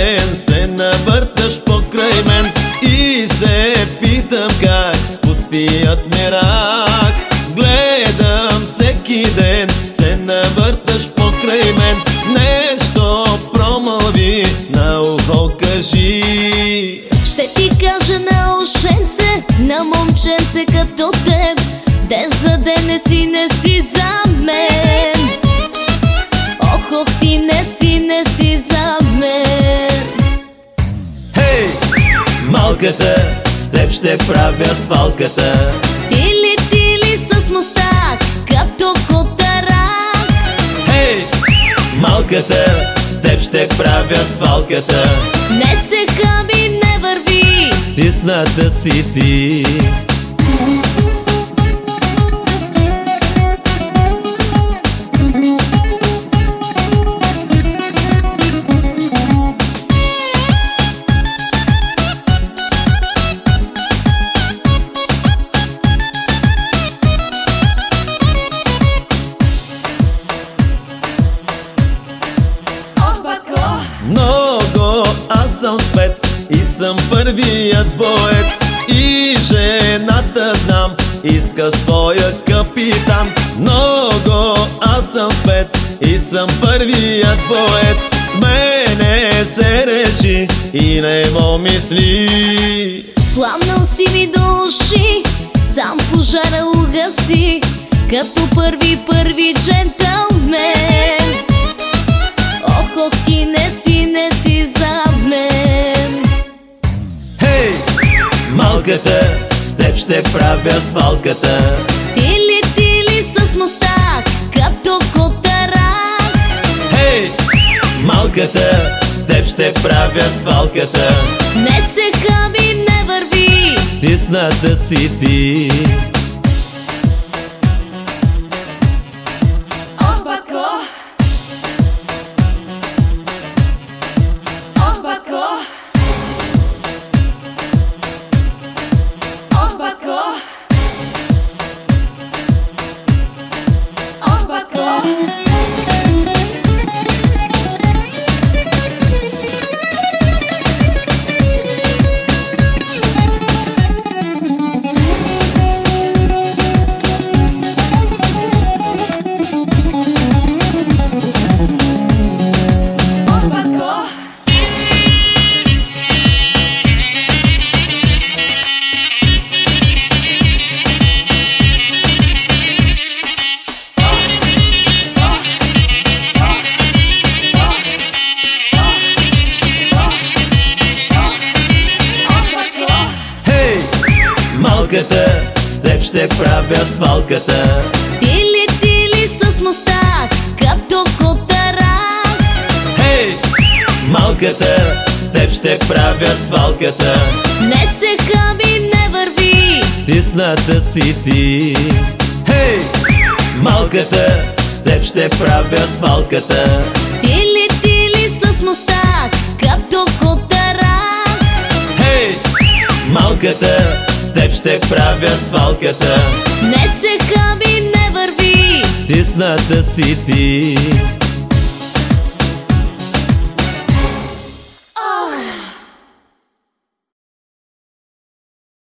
ден се навърташ покрай мен и се питам как с пустият ми рак. Гледам всеки ден се навърташ покрай мен. Нещо промълви, на ухо кажи. Ще ти кажа на ушенце, на момченце като теб, ден за ден не си за мен. Ох, ти не си за мен. Хей, малката, с теб ще правя свалката. Тили с мустак, като котарак. Хей, малката, с теб ще правя свалката. Не се хаби, не върви, стисната си ти. Много, аз съм спец и съм първият боец. И жената знам, иска своя капитан. Много, аз съм спец и съм първият боец. С мене се реши и не му мисли. пламнал си ми до уши, сам пожара угаси, като първи джентълмен. Ох, ти не си за мен. Хей, малката, с теб ще правя свалката. Тили с мустак, като котарак. Хей, малката, с теб ще правя свалката. Не се хаби, не върви, стисната си ти. Малката, с теб ще правя свалката. Тили с мустак, като котарак. Хей, малката, с теб ще правя свалката. Не се хаби, не върви, стисната си ти. Хей, малката, с теб ще правя свалката. Тили с мустак, като котарак. Хей, малката, с теб ще правя свалката. Не се хаби, не върви, стисната си ти.